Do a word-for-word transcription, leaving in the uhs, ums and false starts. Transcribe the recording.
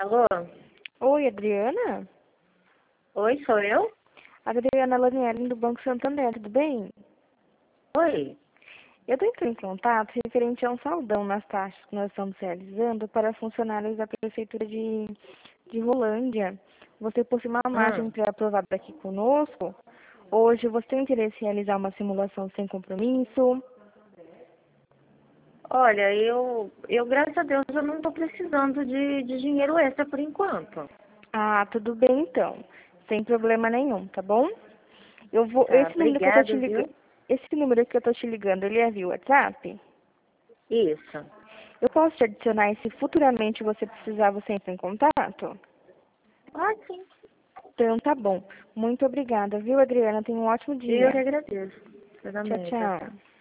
Alô? Oi, Adriana? Oi, sou eu? Adriana Lanieri, do Banco Santander, tudo bem? Oi. Eu estou entrando em contato referente a um saldão nas taxas que nós estamos realizando para funcionários da Prefeitura de, de Rolândia. Você possui uma margem Hum. pré-aprovada aqui conosco. Hoje você tem interesse em realizar uma simulação sem compromisso? Olha, eu, eu, graças a Deus, eu não estou precisando de, de dinheiro extra por enquanto. Ah, tudo bem então. Sem problema nenhum, tá bom? Eu vou, Tá, esse número que eu tô te obrigada, ligando, viu? esse número que eu tô te ligando, ele é via WhatsApp? Isso. Eu posso te adicionar e se futuramente você precisar, você entra em contato? Ah, sim. Então tá bom. Muito obrigada, viu, Adriana? Tenha um ótimo Eu que dia. agradeço. Tchau, Também, tchau, tchau. tchau.